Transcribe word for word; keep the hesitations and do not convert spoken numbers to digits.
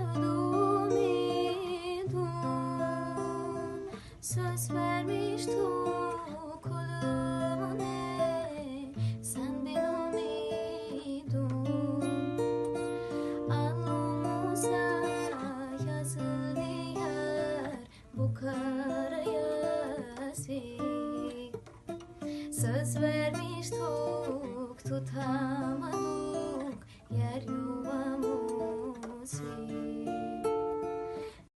umudum. Söz vermiştuk ölüme, senden umudum. Alnımıza yazılı yer, bu kara yazık. Söz vermiştuk, tutamadık yer yuvamızı.